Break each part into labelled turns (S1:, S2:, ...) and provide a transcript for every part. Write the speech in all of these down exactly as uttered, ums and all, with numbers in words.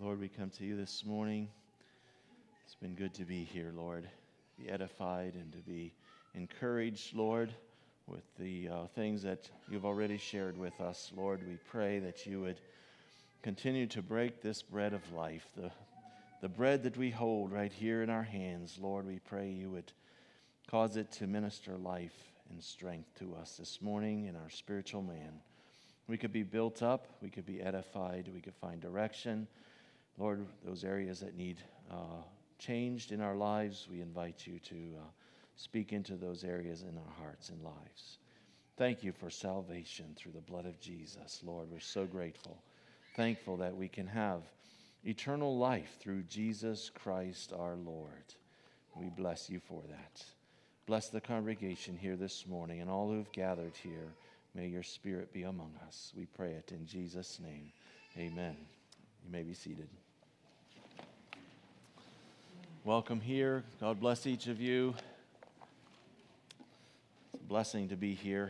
S1: Lord, we come to you this morning. It's been good to be here, Lord, be edified and to be encouraged, Lord, with the uh, things that you've already shared with us. Lord, we pray that you would continue to break this bread of life, the, the bread that we hold right here in our hands. Lord, we pray you would cause it to minister life and strength to us this morning in our spiritual man. We could be built up, we could be edified, we could find direction. Lord, those areas that need uh, changed in our lives, we invite you to uh, speak into those areas in our hearts and lives. Thank you for salvation through the blood of Jesus. Lord, we're so grateful, thankful that we can have eternal life through Jesus Christ our Lord. We bless you for that. Bless the congregation here this morning and all who've gathered here. May your Spirit be among us. We pray it in Jesus' name. Amen. You may be seated. Welcome here. God bless each of you. It's a blessing to be here.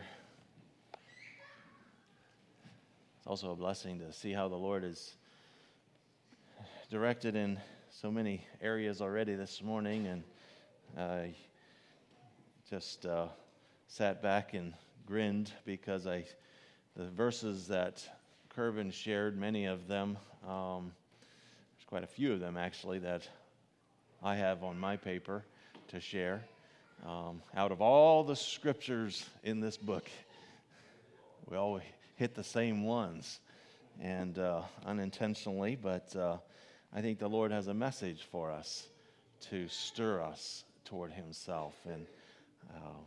S1: It's also a blessing to see how the Lord is directed in so many areas already this morning, and I just uh, sat back and grinned because I, the verses that Kervin shared, many of them, um, there's quite a few of them actually that I have on my paper to share. Um, out of all the scriptures in this book, we all hit the same ones, and uh, unintentionally, but uh, I think the Lord has a message for us to stir us toward himself. And uh,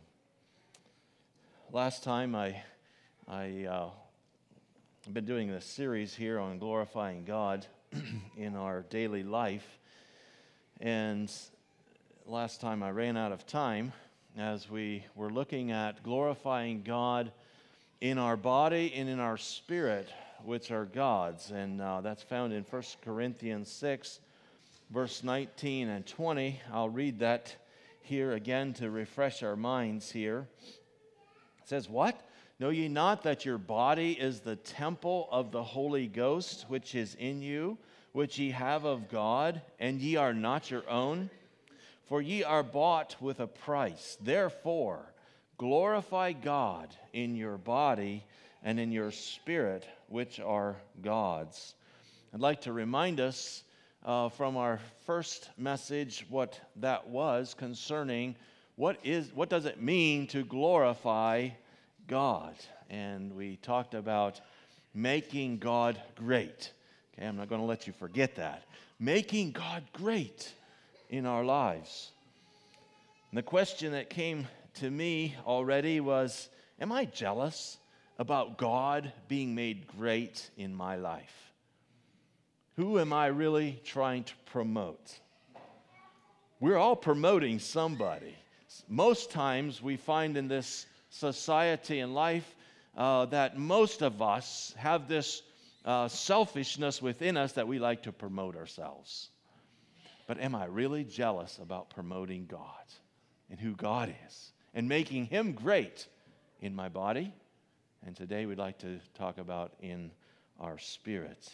S1: last time I, I, uh, I've been doing this series here on glorifying God in our daily life, and last time I ran out of time as we were looking at glorifying God in our body and in our spirit, which are God's, and uh, that's found in First Corinthians six, verse nineteen and twenty. I'll read that here again to refresh our minds here. It says, "What? Know ye not that your body is the temple of the Holy Ghost, which is in you, which ye have of God, and ye are not your own? For ye are bought with a price. Therefore, glorify God in your body and in your spirit, which are God's." I'd like to remind us uh, from our first message what that was concerning what is what does it mean to glorify God. And we talked about making God great. Okay, I'm not going to let you forget that. Making God great in our lives. And the question that came to me already was, am I jealous about God being made great in my life? Who am I really trying to promote? We're all promoting somebody. Most times we find in this society and life uh, that most of us have this uh, selfishness within us that we like to promote ourselves. But am I really jealous about promoting God and who God is and making him great in my body? And today we'd like to talk about in our spirits.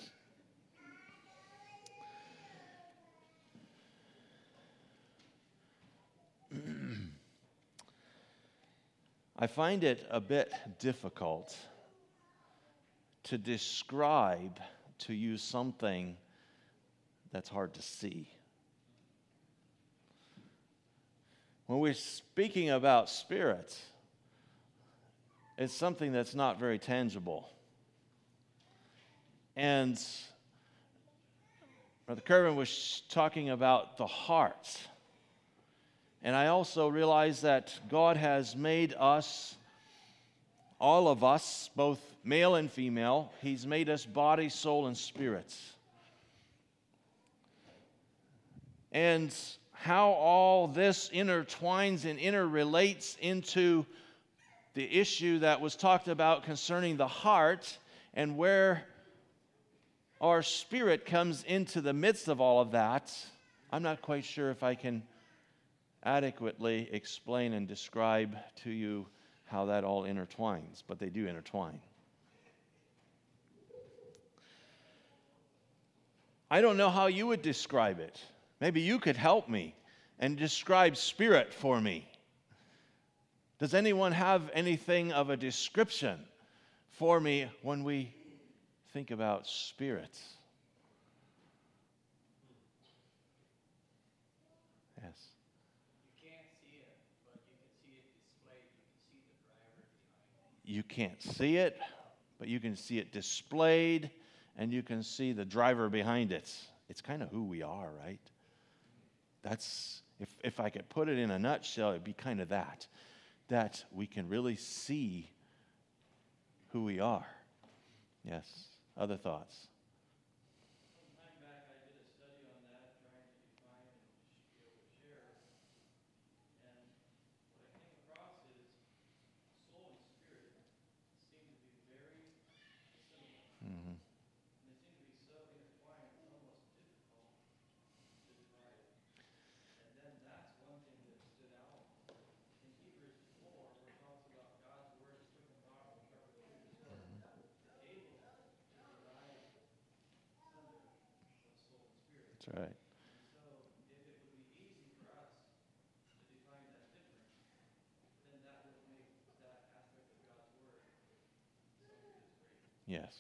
S1: I find it a bit difficult to describe to you something that's hard to see. When we're speaking about spirit, it's something that's not very tangible. And Brother Kervin was talking about the heart. And I also realize that God has made us, all of us, both male and female, he's made us body, soul, and spirit. And how all this intertwines and interrelates into the issue that was talked about concerning the heart and where our spirit comes into the midst of all of that, I'm not quite sure if I can adequately explain and describe to you how that all intertwines, but they do intertwine. I don't know how you would describe it. Maybe you could help me and describe spirit for me. Does anyone have anything of a description for me when we think about spirit? Yes.
S2: You can't see it, but you can see it displayed. You can see the driver behind it.
S1: You can't see it, but you can see it displayed, and you can see the driver behind it. It's kind of who we are, right? That's, if, if I could put it in a nutshell, it'd be kind of that. That we can really see who we are. Yes. Other thoughts?
S2: Some time back, I did a study on that, trying to define and be able to share. And what I came across is soul and spirit seem to be very similar.
S1: Mm-hmm.
S2: And they seem to be so intertwined, it's almost difficult to divide it. And then that's one thing that stood out. In Hebrews four, where it talks about God's word is quick and powerful and sharper than any sword, it's able to divide asunder of soul and spirit.
S1: That's right.
S2: And so, if it would be easy for us to define that difference, then that would make that aspect of God's word something that's great.
S1: Yes.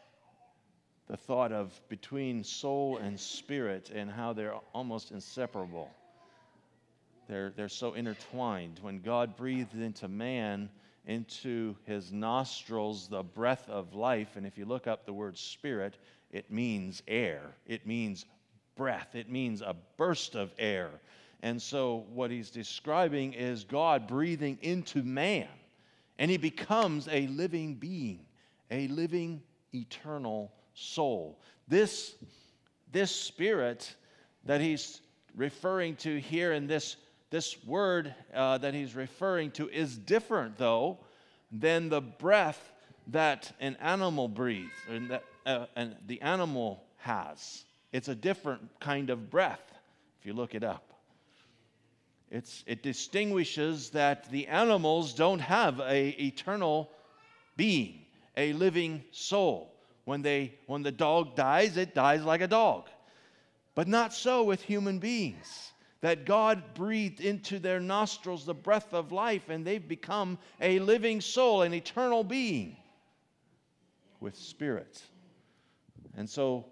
S1: The thought of between soul and spirit and how they're almost inseparable. They're, they're so intertwined. When God breathed into man, into his nostrils, the breath of life, and if you look up the word spirit, it means air. It means breath. It means a burst of air. And so what he's describing is God breathing into man, and he becomes a living being, a living, eternal soul. This, this spirit that he's referring to here in this, this word uh, that he's referring to is different, though, than the breath that an animal breathes, and that uh, and the animal has. It's a different kind of breath, if you look it up. It's, it distinguishes that the animals don't have a eternal being, a living soul. When they, when the dog dies, it dies like a dog. But not so with human beings. That God breathed into their nostrils the breath of life, and they've become a living soul, an eternal being with spirit. And so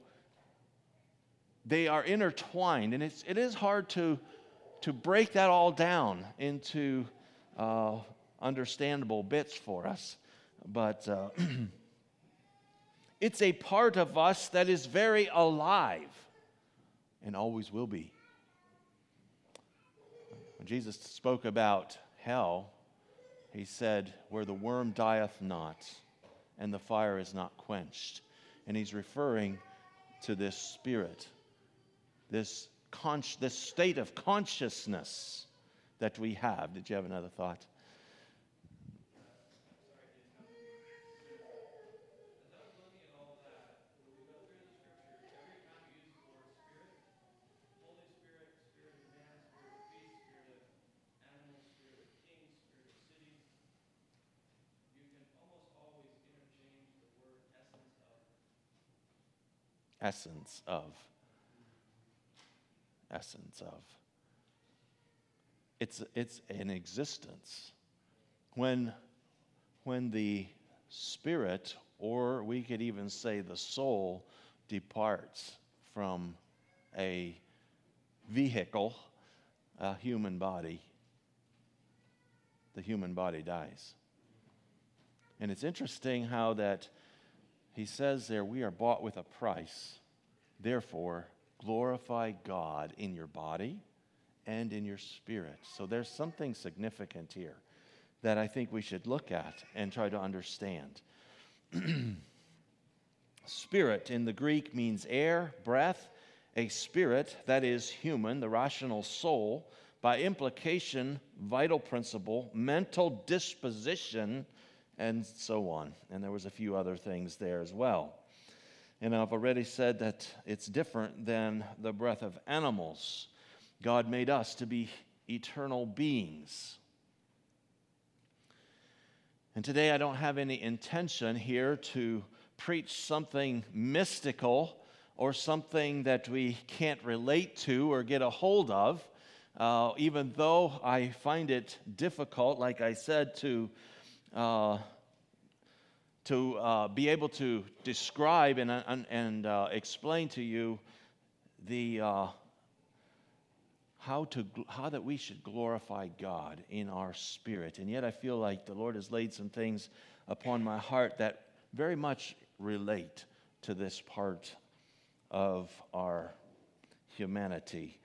S1: they are intertwined, and it's, it is hard to, to break that all down into uh, understandable bits for us. But uh, it's a part of us that is very alive and always will be. When Jesus spoke about hell, he said, where the worm dieth not and the fire is not quenched. And he's referring to this spirit, this, con- this state of consciousness that we have. Did you have another thought? Essence of. Essence of. It's, it's an existence. When, when the spirit, or we could even say the soul, departs from a vehicle, a human body, the human body dies. And it's interesting how that he says there, we are bought with a price. Therefore, glorify God in your body and in your spirit. So there's something significant here that I think we should look at and try to understand. Spirit in the Greek means air, breath. A spirit, that is human, the rational soul. By implication, vital principle, mental disposition, and so on. And there was a few other things there as well. And I've already said that it's different than the breath of animals. God made us to be eternal beings. And today I don't have any intention here to preach something mystical or something that we can't relate to or get a hold of, uh, even though I find it difficult, like I said, to uh, to uh, be able to describe and, and, and uh, explain to you the uh, how to how that we should glorify God in our spirit. And yet I feel like the Lord has laid some things upon my heart that very much relate to this part of our humanity.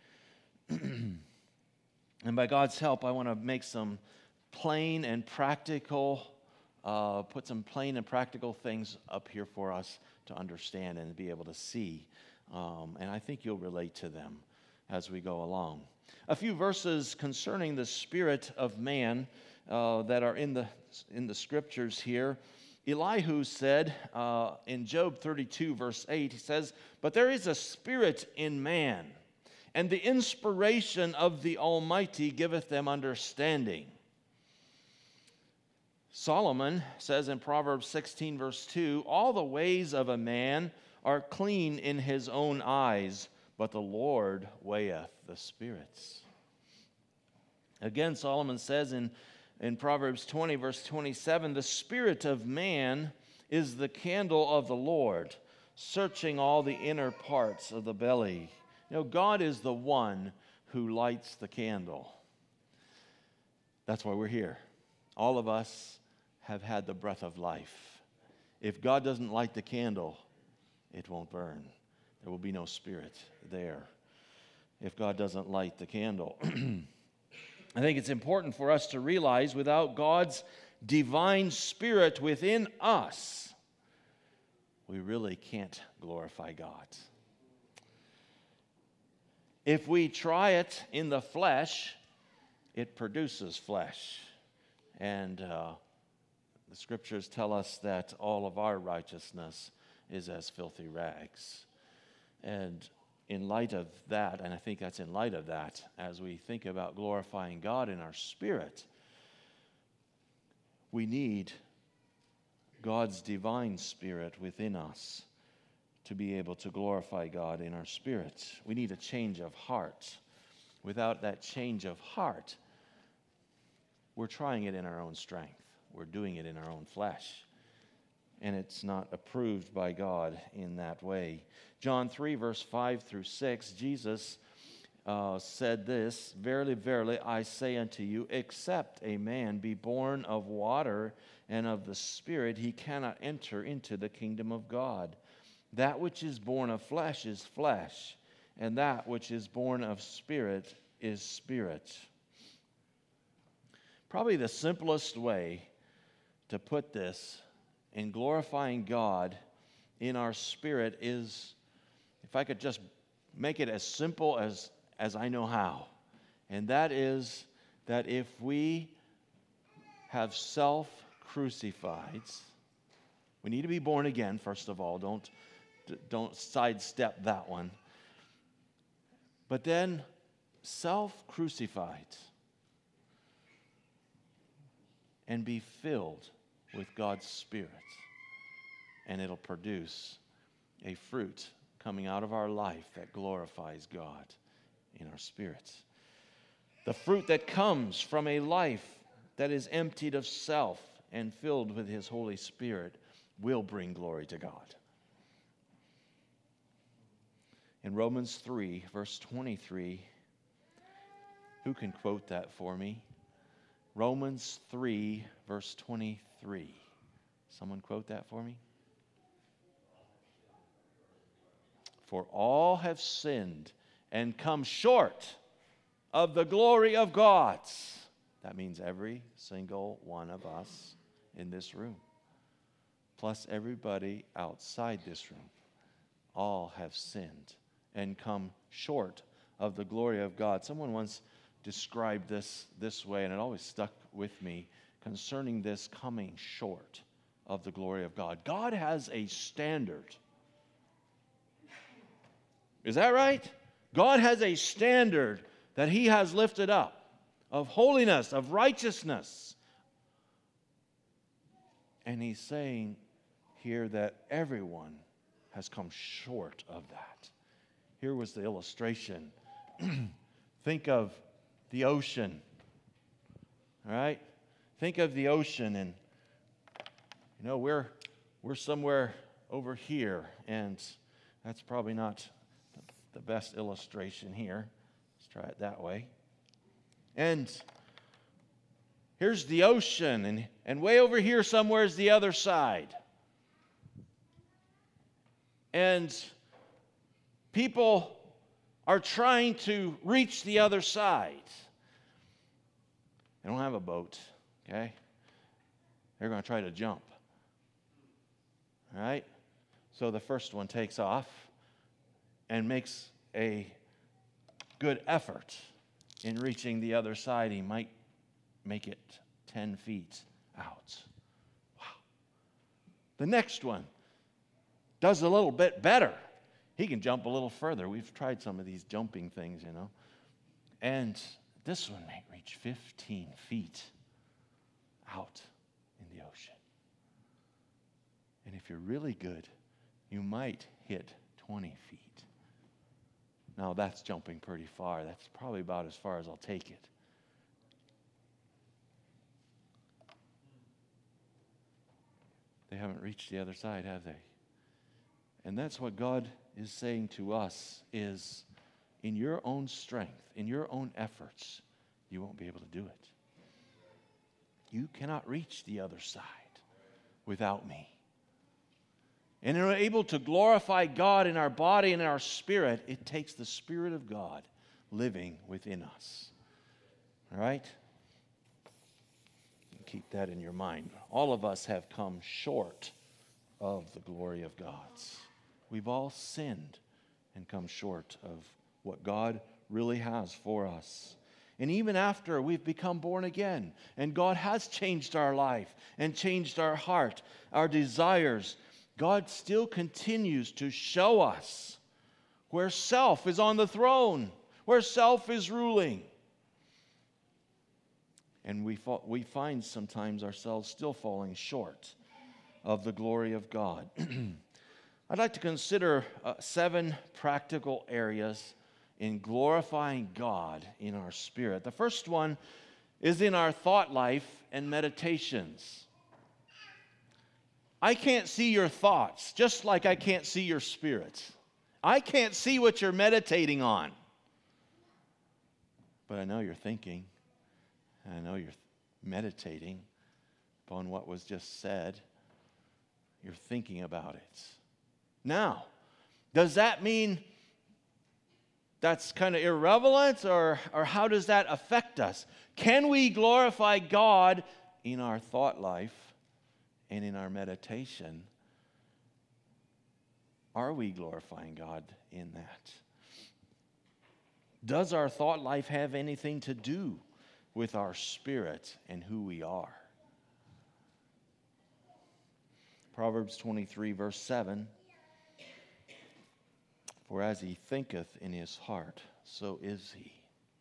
S1: And by God's help, I want to make some plain and practical, uh, put some plain and practical things up here for us to understand and be able to see. Um, and I think you'll relate to them as we go along. A few verses concerning the spirit of man uh, that are in the in the scriptures here. Elihu said uh, in Job thirty-two, verse eight, he says, "But there is a spirit in man, and the inspiration of the Almighty giveth them understanding." Solomon says in Proverbs sixteen, verse two, "All the ways of a man are clean in his own eyes, but the Lord weigheth the spirits." Again, Solomon says in In Proverbs twenty, verse twenty-seven, "The spirit of man is the candle of the Lord, searching all the inner parts of the belly." You know, God is the one who lights the candle. That's why we're here. All of us have had the breath of life. If God doesn't light the candle, it won't burn. There will be no spirit there if God doesn't light the candle. I think it's important for us to realize without God's divine spirit within us, we really can't glorify God. If we try it in the flesh, it produces flesh. And uh, the scriptures tell us that all of our righteousness is as filthy rags. And in light of that, and I think that's in light of that, as we think about glorifying God in our spirit, we need God's divine spirit within us to be able to glorify God in our spirit. We need a change of heart. Without that change of heart, we're trying it in our own strength. We're doing it in our own flesh. And it's not approved by God in that way. John three, verse five through six, Jesus uh, said this, "Verily, verily, I say unto you, except a man be born of water and of the Spirit, he cannot enter into the kingdom of God. That which is born of flesh is flesh, and that which is born of spirit is spirit." Probably the simplest way to put this in glorifying God in our spirit is, if I could just make it as simple as, as I know how, and that is that if we have self-crucified, we need to be born again, first of all. Don't, don't sidestep that one. But then self-crucified and be filled with God's Spirit, and it'll produce a fruit coming out of our life that glorifies God in our spirits. The fruit that comes from a life that is emptied of self and filled with His Holy Spirit will bring glory to God. In Romans three, verse twenty-three, who can quote that for me? Romans three, verse twenty-three. Someone quote that for me? "For all have sinned and come short of the glory of God." That means every single one of us in this room, plus everybody outside this room. All have sinned and come short of the glory of God. Someone once described this this way, and it always stuck with me concerning this coming short of the glory of God. God has a standard. Is that right? God has a standard that He has lifted up of holiness, of righteousness. And He's saying here that everyone has come short of that. Here was the illustration. Think of the ocean. All right? Think of the ocean, and you know, we're we're somewhere over here, and that's probably not the best illustration here. Let's try it that way. And here's the ocean, and, and way over here somewhere is the other side. And people are trying to reach the other side. They don't have a boat, okay? They're going to try to jump. All right? So the first one takes off and makes a good effort in reaching the other side. He might make it ten feet out. Wow. The next one does a little bit better. He can jump a little further. We've tried some of these jumping things, you know. And this one may reach fifteen feet out in the ocean. And if you're really good, you might hit twenty feet. Now, that's jumping pretty far. That's probably about as far as I'll take it. They haven't reached the other side, have they? And that's what God is saying to us is, in your own strength, in your own efforts, you won't be able to do it. You cannot reach the other side without me. And in order able to glorify God in our body and in our spirit, it takes the Spirit of God living within us. All right? Keep that in your mind. All of us have come short of the glory of God's. We've all sinned and come short of what God really has for us. And even after we've become born again, and God has changed our life and changed our heart, our desires, God still continues to show us where self is on the throne, where self is ruling. And we fa- we find sometimes ourselves still falling short of the glory of God. I'd like to consider uh, seven practical areas in glorifying God in our spirit. The first one is in our thought life and meditations. I can't see your thoughts, just like I can't see your spirit. I can't see what you're meditating on. But I know you're thinking, and I know you're meditating upon what was just said. You're thinking about it. Now, does that mean that's kind of irrelevant, or, or how does that affect us? Can we glorify God in our thought life and in our meditation? Are we glorifying God in that? Does our thought life have anything to do with our spirit and who we are? Proverbs twenty-three, verse seven. For as he thinketh in his heart, so is he.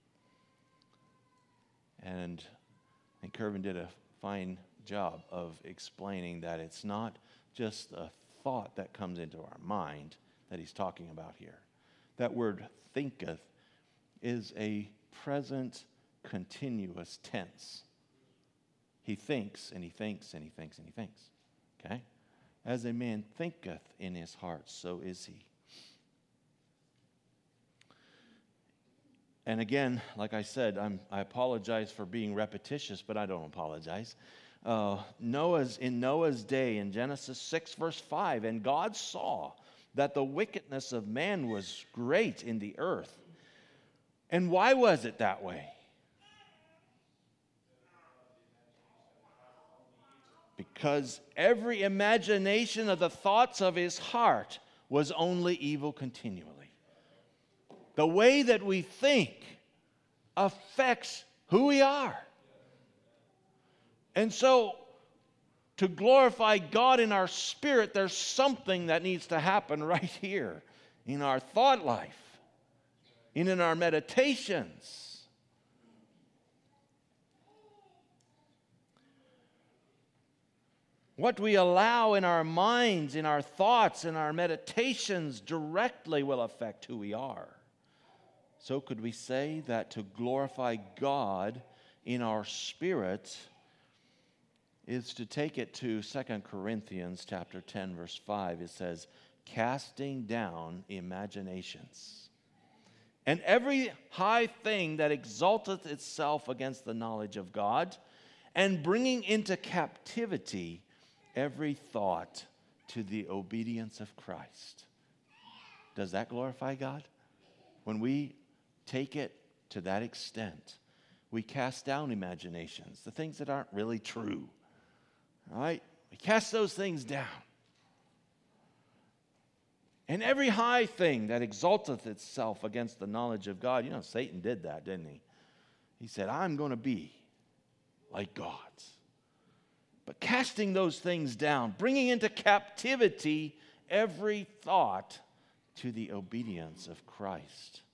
S1: And I think Kervin did a fine job of explaining that it's not just a thought that comes into our mind that he's talking about here. That word thinketh is a present continuous tense. He thinks and he thinks and he thinks and he thinks. Okay? As a man thinketh in his heart, so is he. And again, like I said, I'm, I apologize for being repetitious, but I don't apologize. Uh, Noah's in Noah's day, in Genesis six, verse five, and God saw that the wickedness of man was great in the earth. And why was it that way? Because every imagination of the thoughts of his heart was only evil continually. The way that we think affects who we are. And so, to glorify God in our spirit, there's something that needs to happen right here in our thought life and in our meditations. What we allow in our minds, in our thoughts, in our meditations directly will affect who we are. So could we say that to glorify God in our spirit is to take it to Second Corinthians chapter ten, verse five. It says, casting down imaginations, and every high thing that exalteth itself against the knowledge of God, and bringing into captivity every thought to the obedience of Christ. Does that glorify God? When we take it to that extent, we cast down imaginations, the things that aren't really true. All right? We cast those things down. And every high thing that exalteth itself against the knowledge of God. You know, Satan did that, didn't he? He said, I'm going to be like God. But casting those things down, bringing into captivity every thought to the obedience of Christ.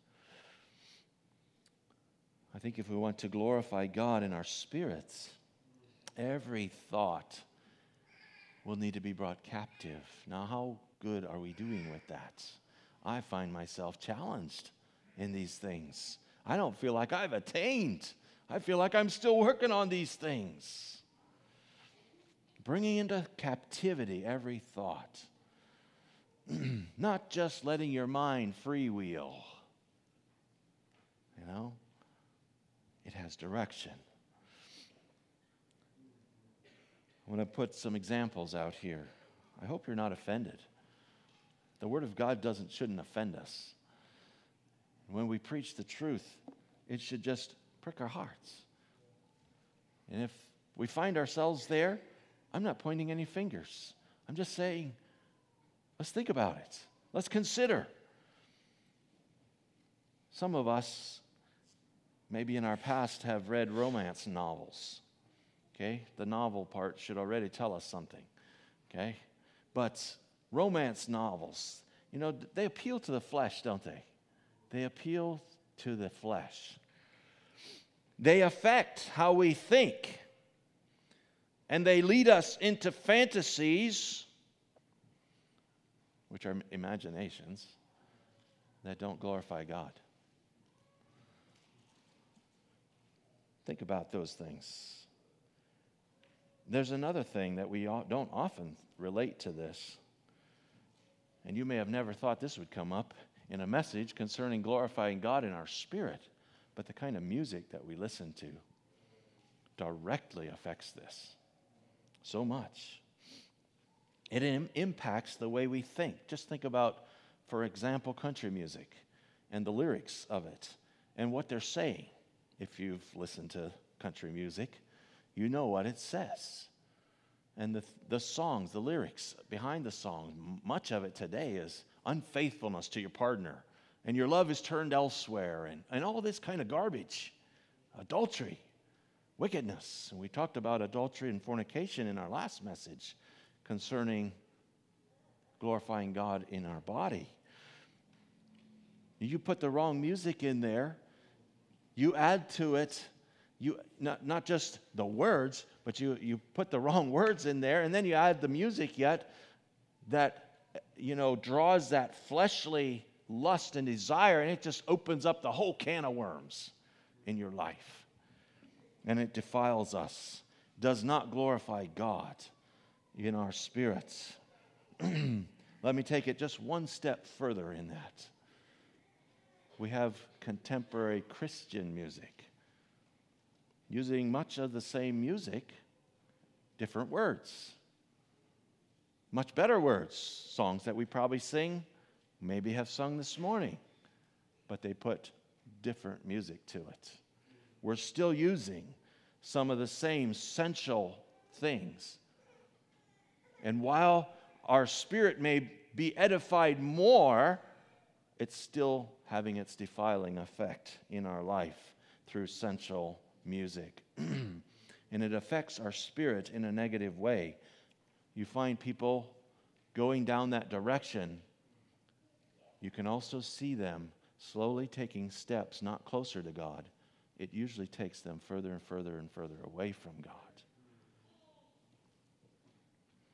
S1: I think if we want to glorify God in our spirits, every thought will need to be brought captive. Now, how good are we doing with that? I find myself challenged in these things. I don't feel like I've attained. I feel like I'm still working on these things. Bringing into captivity every thought. Not just letting your mind freewheel. You know? It has direction. I want to put some examples out here. I hope you're not offended. The Word of God doesn't shouldn't offend us. When we preach the truth, it should just prick our hearts. And if we find ourselves there, I'm not pointing any fingers. I'm just saying, let's think about it. Let's consider. Some of us, maybe in our past, have read romance novels. Okay? The novel part should already tell us something. Okay? But romance novels, you know, they appeal to the flesh, don't they? They appeal to the flesh. They affect how we think. And they lead us into fantasies, which are imaginations, that don't glorify God. Think about those things. There's another thing that we don't often relate to this. And you may have never thought this would come up in a message concerning glorifying God in our spirit. But the kind of music that we listen to directly affects this so much. It im- impacts the way we think. Just think about, for example, country music and the lyrics of it and what they're saying. If you've listened to country music, you know what it says. And the, the songs, the lyrics behind the song, much of it today is unfaithfulness to your partner. And your love is turned elsewhere. And, and all this kind of garbage. Adultery. Wickedness. And we talked about adultery and fornication in our last message concerning glorifying God in our body. You put the wrong music in there. You add to it, you not, not just the words, but you, you put the wrong words in there, and then you add the music yet that, you know, draws that fleshly lust and desire, and it just opens up the whole can of worms in your life. And it defiles us, does not glorify God in our spirits. Let me take it just one step further in that. We have contemporary Christian music, using much of the same music, different words. Much better words, songs that we probably sing, maybe have sung this morning, but they put different music to it. We're still using some of the same sensual things. And while our spirit may be edified more, it's still having its defiling effect in our life through sensual music. And it affects our spirit in a negative way. You find people going down that direction. You can also see them slowly taking steps not closer to God. It usually takes them further and further and further away from God.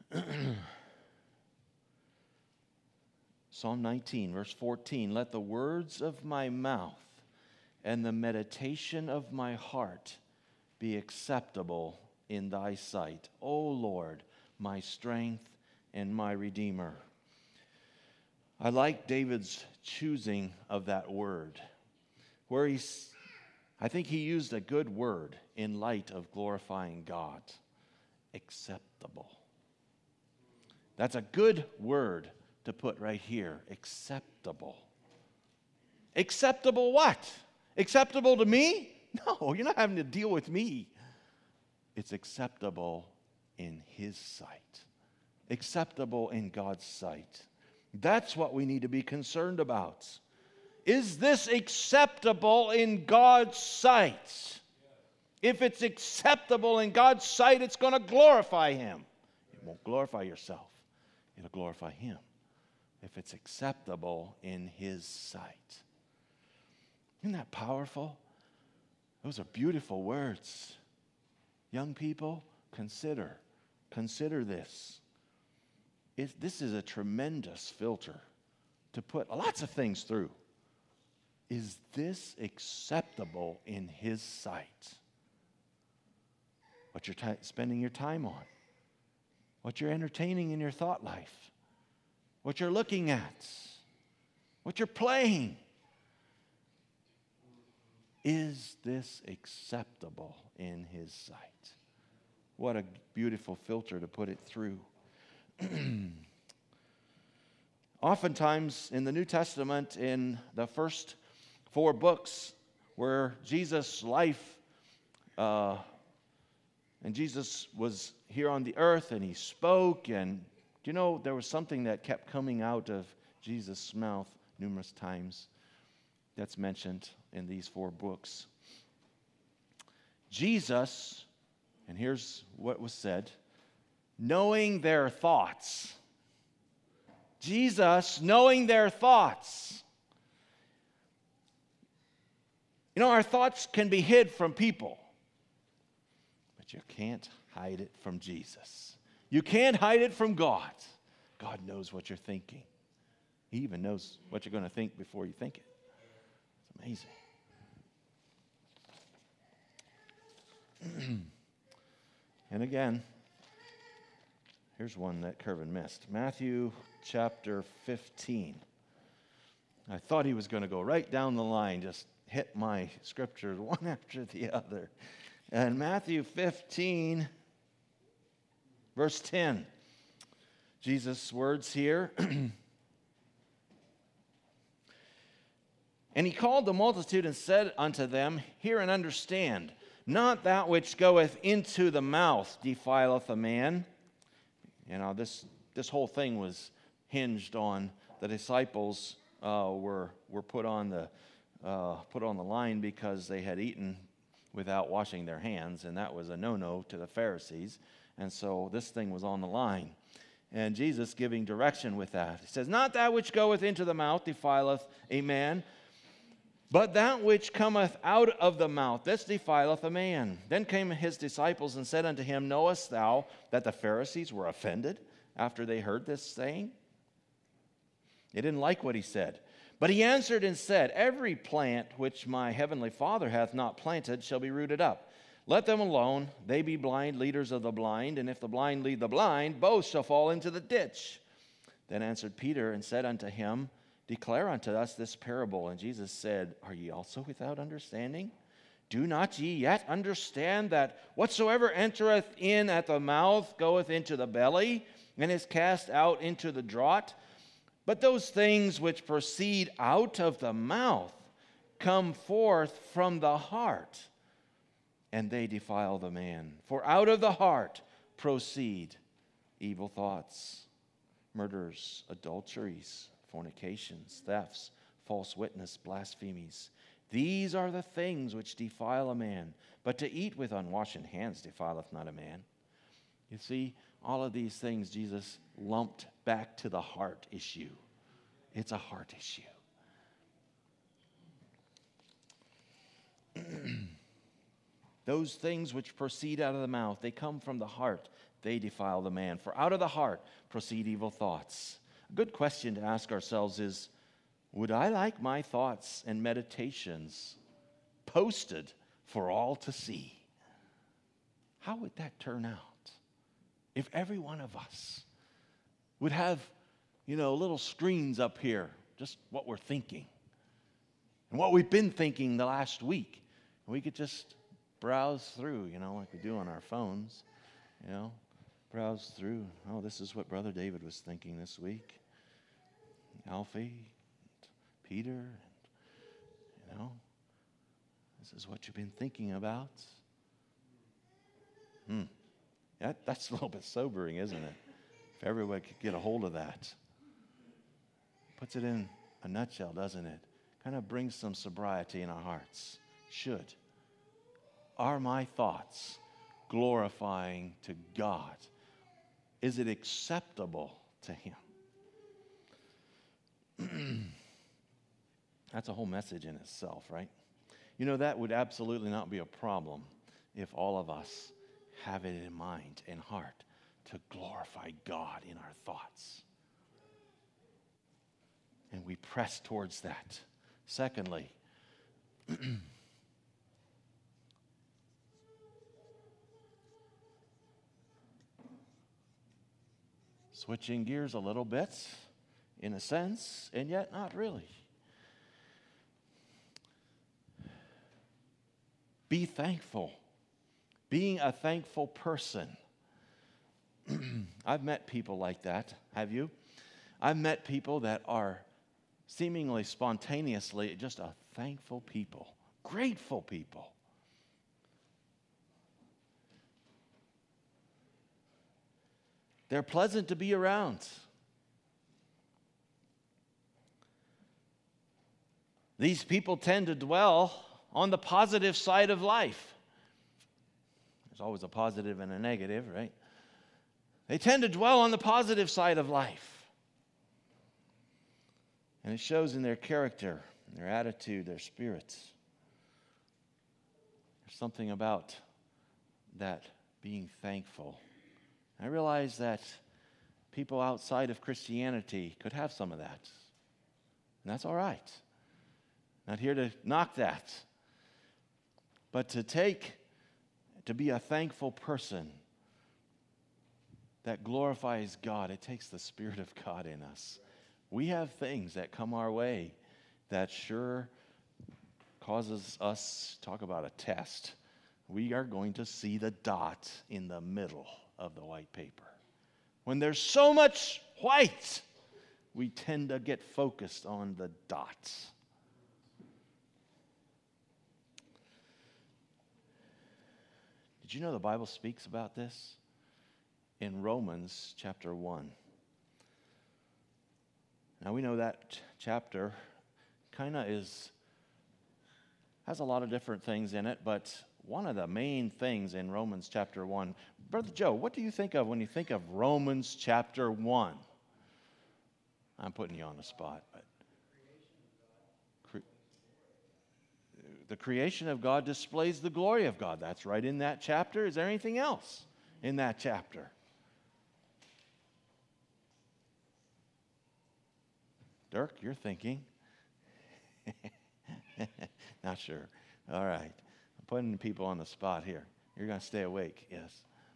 S1: Psalm nineteen, verse fourteen, let the words of my mouth and the meditation of my heart be acceptable in thy sight, O Lord, my strength and my Redeemer. I like David's choosing of that word, where he's, I think he used a good word in light of glorifying God. Acceptable. That's a good word to put right here. Acceptable. Acceptable what? Acceptable to me? No, you're not having to deal with me. It's acceptable in His sight. Acceptable in God's sight. That's what we need to be concerned about. Is this acceptable in God's sight? If it's acceptable in God's sight, it's going to glorify Him. It won't glorify yourself. It'll glorify Him. If it's acceptable in His sight. Isn't that powerful? Those are beautiful words. Young people, consider. Consider this. It, this is a tremendous filter to put lots of things through. Is this acceptable in His sight? What you're t- spending your time on. What you're entertaining in your thought life. What you're looking at. What you're playing. Is this acceptable in His sight? What a beautiful filter to put it through. Oftentimes in the New Testament, in the first four books where Jesus' life, uh, and Jesus was here on the earth and He spoke, and you know, there was something that kept coming out of Jesus' mouth numerous times that's mentioned in these four books. Jesus, and here's what was said, knowing their thoughts. Jesus knowing their thoughts. You know, our thoughts can be hid from people, but you can't hide it from Jesus. You can't hide it from God. God knows what you're thinking. He even knows what you're going to think before you think it. It's amazing. And again, here's one that Kervin missed. Matthew chapter fifteen. I thought he was going to go right down the line, just hit my scriptures one after the other. And Matthew fifteen, verse ten. Jesus' words here. And He called the multitude and said unto them, hear and understand. Not that which goeth into the mouth defileth a man. You know, this this whole thing was hinged on the disciples uh, were were put on the uh, put on the line because they had eaten without washing their hands, and that was a no-no to the Pharisees. And so this thing was on the line. And Jesus giving direction with that. He says, not that which goeth into the mouth defileth a man, but that which cometh out of the mouth, this defileth a man. Then came His disciples and said unto Him, knowest thou that the Pharisees were offended after they heard this saying? They didn't like what He said. But He answered and said, every plant which my heavenly Father hath not planted shall be rooted up. Let them alone, they be blind leaders of the blind, and if the blind lead the blind, both shall fall into the ditch. Then answered Peter and said unto Him, declare unto us this parable. And Jesus said, are ye also without understanding? Do not ye yet understand that whatsoever entereth in at the mouth goeth into the belly, and is cast out into the draught? But those things which proceed out of the mouth come forth from the heart, and they defile the man. For out of the heart proceed evil thoughts, murders, adulteries, fornications, thefts, false witness, blasphemies. These are the things which defile a man. But to eat with unwashen hands defileth not a man. You see, all of these things Jesus lumped back to the heart issue. It's a heart issue. Those things which proceed out of the mouth, they come from the heart. they defile the man. For out of the heart proceed evil thoughts. A good question to ask ourselves is, would I like my thoughts and meditations posted for all to see? How would that turn out if every one of us would have, you know, little screens up here, just what we're thinking and what we've been thinking the last week? And we could just browse through, you know, like we do on our phones, you know, browse through. Oh, this is what Brother David was thinking this week. Alfie, Peter, and, you know, this is what you've been thinking about. Hmm. That, that's a little bit sobering, isn't it? If everyone could get a hold of that. Puts it in a nutshell, doesn't it? Kind of brings some sobriety in our hearts. Should. Are my thoughts glorifying to God? Is it acceptable to Him? That's a whole message in itself, right? You know, that would absolutely not be a problem if all of us have it in mind and heart to glorify God in our thoughts. And we press towards that. Secondly, switching gears a little bit, in a sense, and yet not really. Be thankful. Being a thankful person. I've met people like that. Have you? I've met people that are seemingly spontaneously just a thankful people, grateful people. They're pleasant to be around. These people tend to dwell on the positive side of life. There's always a positive and a negative, right? They tend to dwell on the positive side of life. And it shows in their character, their attitude, their spirits. There's something about that being thankful. I realize that people outside of Christianity could have some of that. And that's all right. Not here to knock that. But to take, to be a thankful person that glorifies God, it takes the Spirit of God in us. We have things that come our way that sure causes us, talk about a test. We are going to see the dot in the middle of the white paper. When there's so much white, we tend to get focused on the dots. Did you know the Bible speaks about this? In Romans chapter one. Now we know that ch- chapter kind of is, has a lot of different things in it, but one of the main things in Romans chapter one, Brother Joe, what do you think of when you think of Romans chapter one? I'm putting you on the spot, but cre- the creation of God displays the glory of God. That's right in that chapter. Is there anything else in that chapter? Dirk, you're thinking. Not sure. All right. I'm putting people on the spot here. You're going to stay awake. Yes.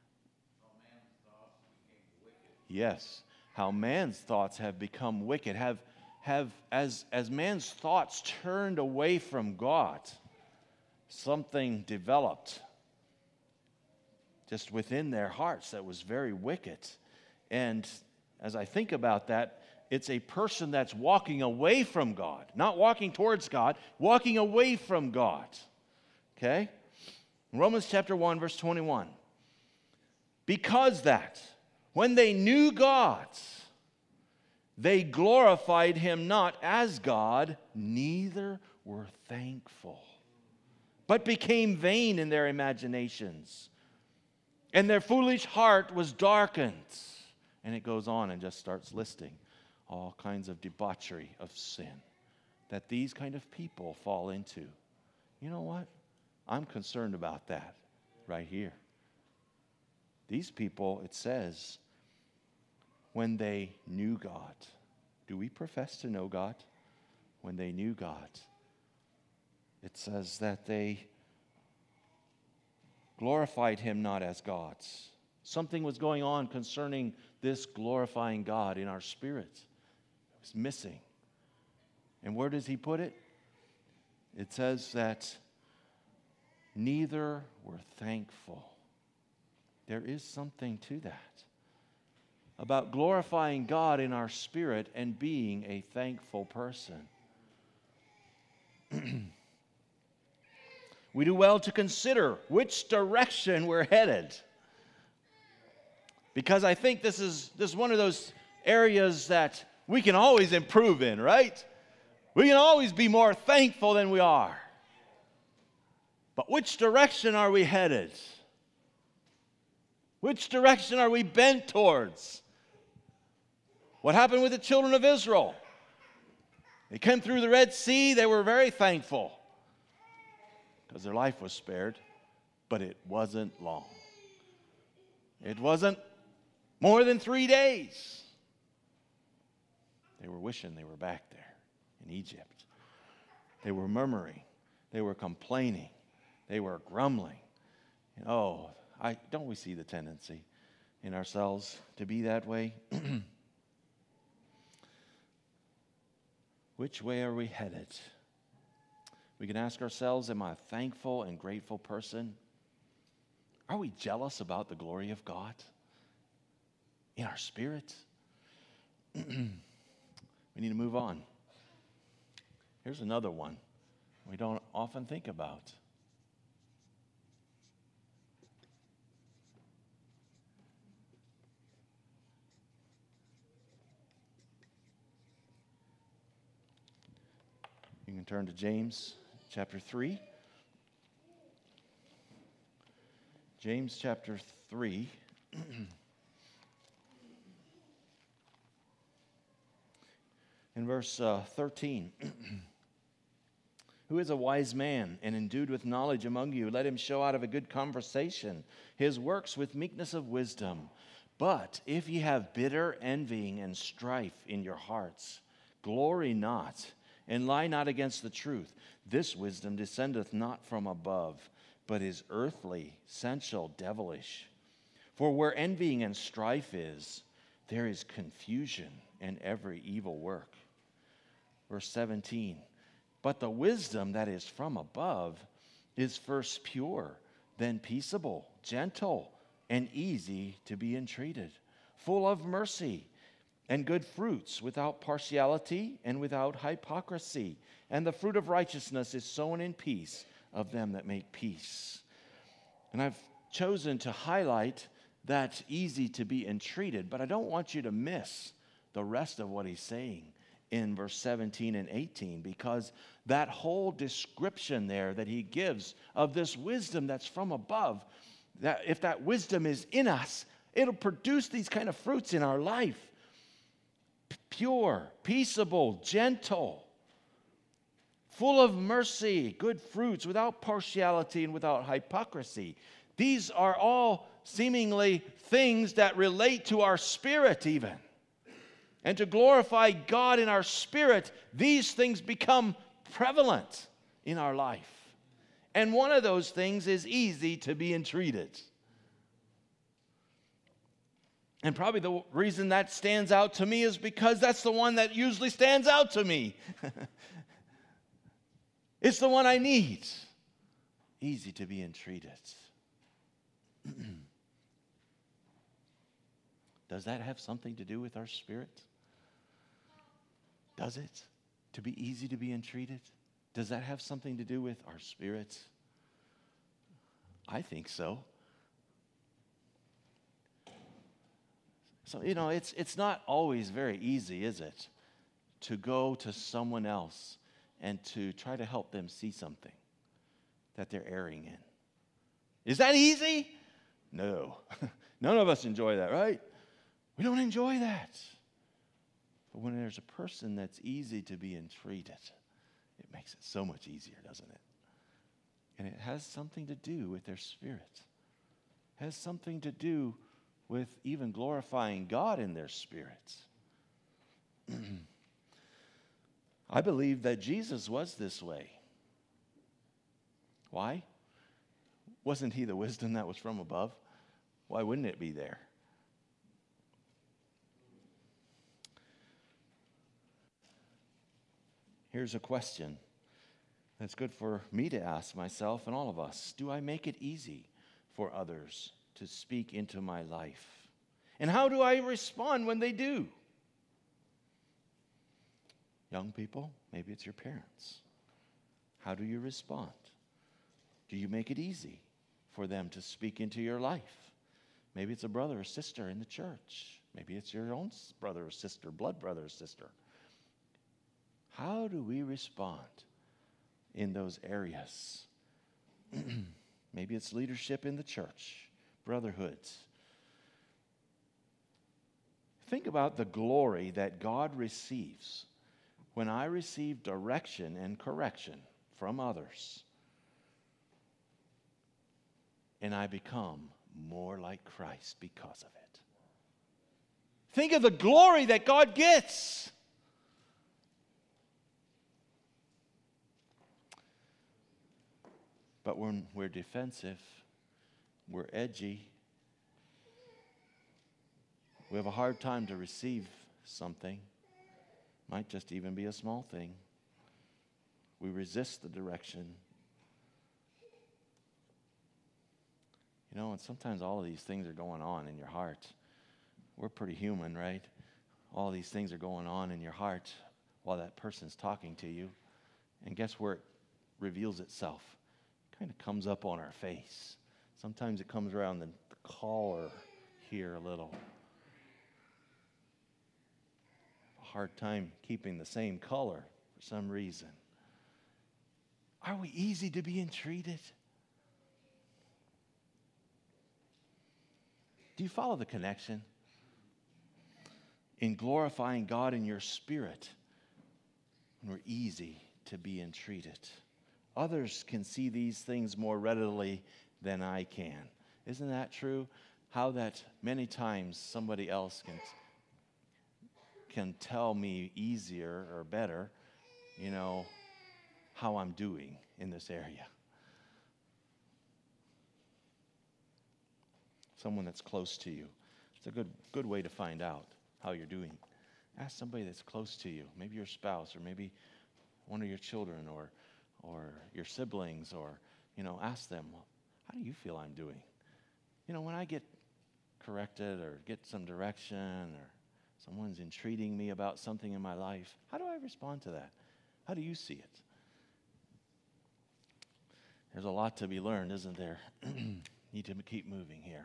S1: Yes. How man's thoughts have become wicked. Have, have as, as man's thoughts turned away from God, something developed just within their hearts that was very wicked. And as I think about that, it's a person that's walking away from God, not walking towards God, walking away from God. Okay? Romans chapter one, verse twenty-one. Because that, when they knew God, they glorified Him not as God, neither were thankful, but became vain in their imaginations, and their foolish heart was darkened. And it goes on and just starts listing all kinds of debauchery of sin that these kind of people fall into. You know what? I'm concerned about that right here. These people, it says, when they knew God. Do we profess to know God? When they knew God. It says that they glorified him not as gods. Something was going on concerning this glorifying God in our spirit. It was missing. And where does he put it? It says that neither were thankful. There is something to that. About glorifying God in our spirit and being a thankful person. We do well to consider which direction we're headed. Because I think this is, this is one of those areas that we can always improve in, right? We can always be more thankful than we are. But which direction are we headed? Which direction are we bent towards? What happened with the children of Israel? They came through the Red Sea. They were very thankful because their life was spared, but it wasn't long. It wasn't more than three days. They were wishing they were back there in Egypt. They were murmuring. They were complaining. They were grumbling. And oh, I, don't we see the tendency in ourselves to be that way? Which way are we headed? We can ask ourselves, am I a thankful and grateful person? Are we jealous about the glory of God in our spirit? We need to move on. Here's another one we don't often think about. You can turn to James chapter three. James chapter three. In verse uh, thirteen. Who is a wise man and endued with knowledge among you? Let him show out of a good conversation his works with meekness of wisdom. But if ye have bitter envying and strife in your hearts, glory not, and lie not against the truth. This wisdom descendeth not from above, but is earthly, sensual, devilish. For where envying and strife is, there is confusion and every evil work. Verse seventeen. But the wisdom that is from above is first pure, then peaceable, gentle, and easy to be entreated, full of mercy and good fruits, without partiality and without hypocrisy. And the fruit of righteousness is sown in peace of them that make peace. And I've chosen to highlight that easy to be entreated, but I don't want you to miss the rest of what he's saying in verse seventeen and eighteen, because that whole description there that he gives of this wisdom that's from above, that if that wisdom is in us, it'll produce these kind of fruits in our life. Pure, peaceable, gentle, full of mercy, good fruits, without partiality and without hypocrisy. These are all seemingly things that relate to our spirit even. And to glorify God in our spirit, these things become prevalent in our life. And one of those things is easy to be entreated. And probably the reason that stands out to me is because that's the one that usually stands out to me. It's the one I need. Easy to be entreated. Does that have something to do with our spirit? Does it? To be easy to be entreated? Does that have something to do with our spirit? I think so. So, you know, it's it's not always very easy, is it, to go to someone else and to try to help them see something that they're erring in. Is that easy? No. None of us enjoy that, right? We don't enjoy that. But when there's a person that's easy to be entreated, it makes it so much easier, doesn't it? And it has something to do with their spirit. has something to do with even glorifying God in their spirits. I believe that Jesus was this way. Why? Wasn't he the wisdom that was from above? Why wouldn't it be there? Here's a question that's good for me to ask myself and all of us. Do I make it easy for others to speak into my life? And how do I respond when they do? Young people, maybe it's your parents. How do you respond? Do you make it easy for them to speak into your life? Maybe it's a brother or sister in the church. Maybe it's your own brother or sister, blood brother or sister. How do we respond in those areas? Maybe it's leadership in the church, brotherhoods. Think about the glory that God receives when I receive direction and correction from others, and I become more like Christ because of it. Think of the glory that God gets. But when we're defensive, we're edgy, we have a hard time to receive something. Might just even be a small thing. We resist the direction. You know, and sometimes all of these things are going on in your heart. We're pretty human, right? All these things are going on in your heart while that person's talking to you. And guess where it reveals itself? It kind of comes up on our face. Sometimes it comes around the, the collar here a little. Hard time keeping the same color for some reason. Are we easy to be entreated? Do you follow the connection? In glorifying God in your spirit, we're easy to be entreated. Others can see these things more readily than I can. Isn't that true? How that many times somebody else can can tell me easier or better, you know, how I'm doing in this area. Someone that's close to you. It's a good good way to find out how you're doing. Ask somebody that's close to you, maybe your spouse or maybe one of your children or or your siblings, or, you know, ask them, well, how do you feel I'm doing? You know, when I get corrected or get some direction or someone's entreating me about something in my life, how do I respond to that? How do you see it? There's a lot to be learned, isn't there? Need to keep moving here.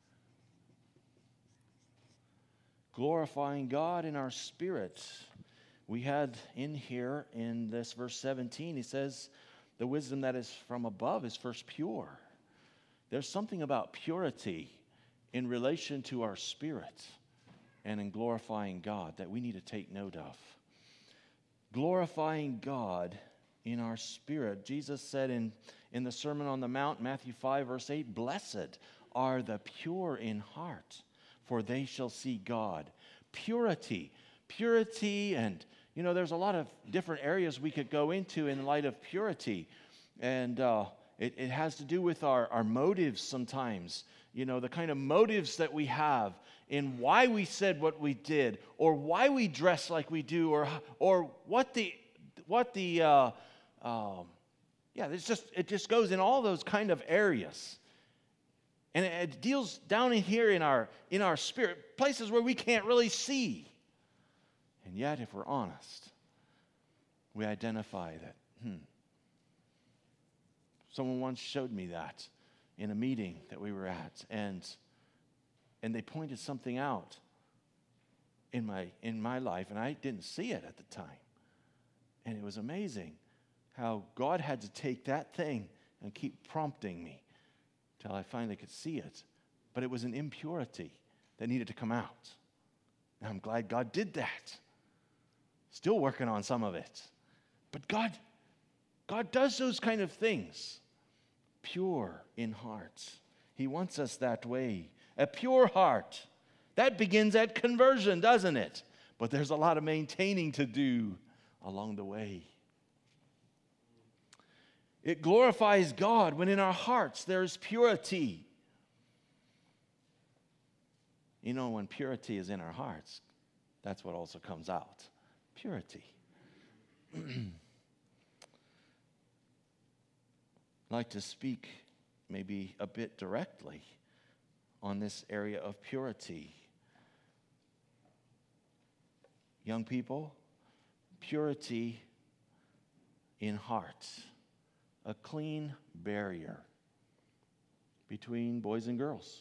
S1: Glorifying God in our spirit. We had in here, in this verse seventeen, he says, the wisdom that is from above is first pure. There's something about purity in relation to our spirit and in glorifying God that we need to take note of. Glorifying God in our spirit. Jesus said in, in the Sermon on the Mount, Matthew five, verse eight, blessed are the pure in heart, for they shall see God. Purity. Purity, and, you know, there's a lot of different areas we could go into in light of purity. And uh, it, it has to do with our, our motives sometimes. You know, the kind of motives that we have in why we said what we did, or why we dress like we do, or or what the what the uh, um, yeah, it's just it just goes in all those kind of areas, and it, it deals down in here in our in our spirit, places where we can't really see, and yet if we're honest, we identify that. Hmm. Someone once showed me that in a meeting that we were at, and and they pointed something out in my in my life, and I didn't see it at the time. And it was amazing how God had to take that thing and keep prompting me till I finally could see it. But it was an impurity that needed to come out. And I'm glad God did that. Still working on some of it. But God, God does those kind of things. Pure in heart. He wants us that way. A pure heart. That begins at conversion, doesn't it? But there's a lot of maintaining to do along the way. It glorifies God when in our hearts there is purity. You know, when purity is in our hearts, that's what also comes out. Purity. I'd like to speak maybe a bit directly on this area of purity. Young people, purity in heart. A clean barrier between boys and girls.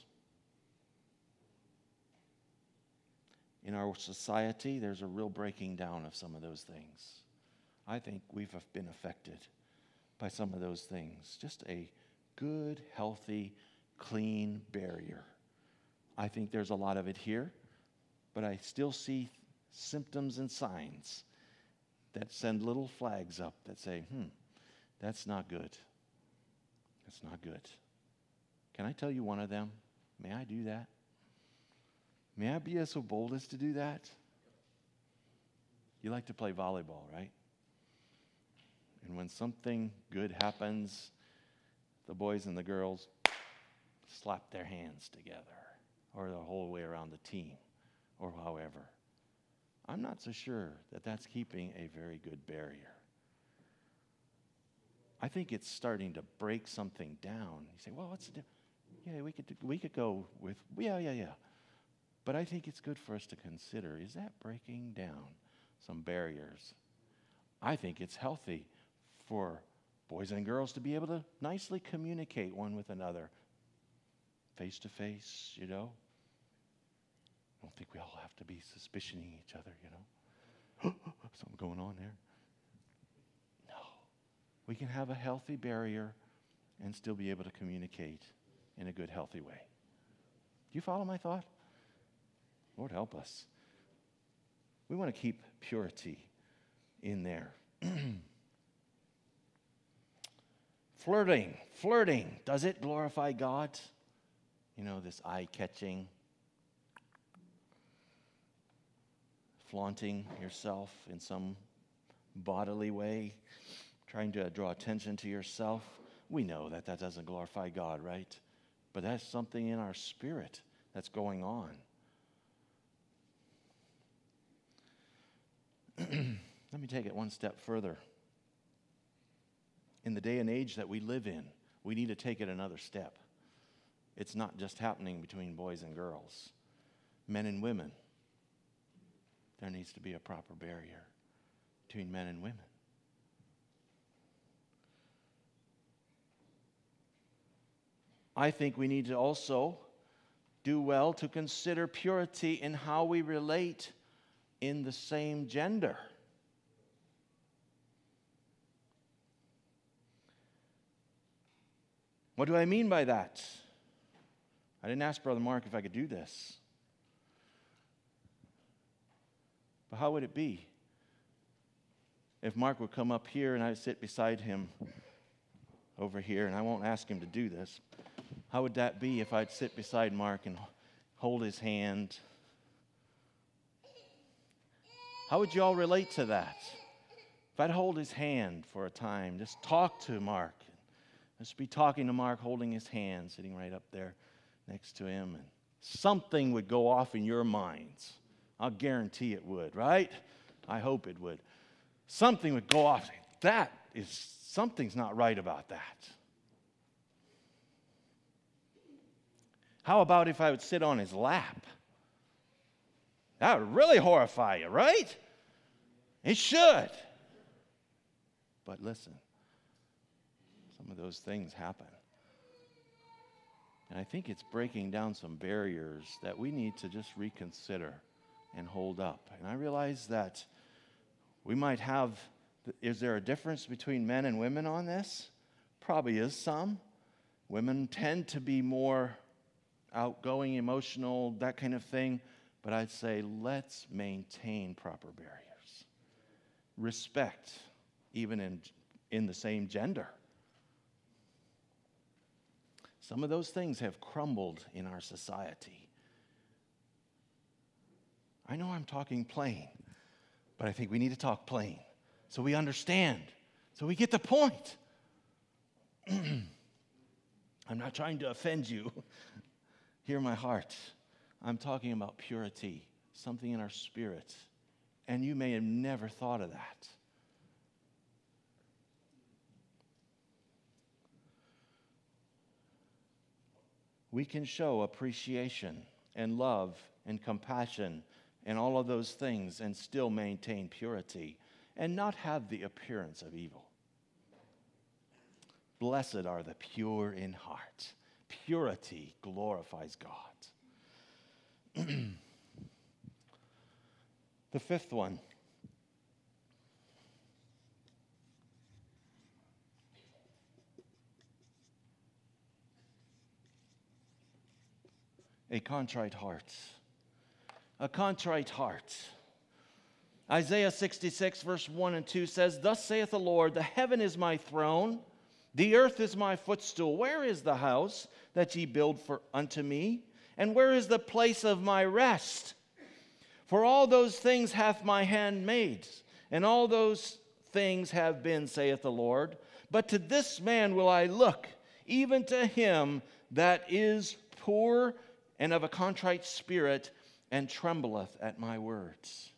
S1: In our society, there's a real breaking down of some of those things. I think we've been affected by some of those things. Just a good, healthy, clean barrier. I think there's a lot of it here, but I still see symptoms and signs that send little flags up that say, hmm, that's not good. That's not good. Can I tell you one of them? May I do that? May I be so bold as to do that? You like to play volleyball, right? And when something good happens, the boys and the girls slap their hands together, or the whole way around the team, or however. I'm not so sure that that's keeping a very good barrier. I think it's starting to break something down. You say, well, what's the difference? Yeah, we could, we could go with, yeah, yeah, yeah. But I think it's good for us to consider, is that breaking down some barriers? I think it's healthy for boys and girls to be able to nicely communicate one with another, face to face, you know. I don't think we all have to be suspicioning each other, you know. Something going on there. No. We can have a healthy barrier and still be able to communicate in a good, healthy way. Do you follow my thought? Lord, help us. We want to keep purity in there. Flirting. Flirting. Does it glorify God? You know, this eye-catching, flaunting yourself in some bodily way, trying to draw attention to yourself. We know that that doesn't glorify God, right? But that's something in our spirit that's going on. Let me take it one step further. In the day and age that we live in, we need to take it another step. It's not just happening between boys and girls, men and women. There needs to be a proper barrier between men and women. I think we need to also do well to consider purity in how we relate in the same gender. What do I mean by that? I didn't ask Brother Mark if I could do this. But how would it be if Mark would come up here and I'd sit beside him over here, and I won't ask him to do this. How would that be if I'd sit beside Mark and hold his hand? How would you all relate to that? If I'd hold his hand for a time, just talk to Mark. Just be talking to Mark, holding his hand, sitting right up there next to him, and something would go off in your minds. I'll guarantee it would, right? I hope it would. Something would go off. That is, something's not right about that. How about if I would sit on his lap? That would really horrify you, right? It should. But listen, some of those things happen. And I think it's breaking down some barriers that we need to just reconsider and hold up. And I realize that we might have, is there a difference between men and women on this? Probably is some. Women tend to be more outgoing, emotional, that kind of thing. But I'd say let's maintain proper barriers. Respect, even in, in the same gender. Some of those things have crumbled in our society. I know I'm talking plain, but I think we need to talk plain so we understand, so we get the point. I'm not trying to offend you. Hear my heart. I'm talking about purity, something in our spirit. And you may have never thought of that. We can show appreciation and love and compassion and all of those things and still maintain purity and not have the appearance of evil. Blessed are the pure in heart. Purity glorifies God. The fifth one. A contrite heart. A contrite heart. Isaiah sixty-six, verse one and two says, Thus saith the Lord, the heaven is my throne, the earth is my footstool. Where is the house that ye build for unto me? And where is the place of my rest? For all those things hath my hand made, and all those things have been, saith the Lord. But to this man will I look, even to him that is poor and of a contrite spirit, and trembleth at my words.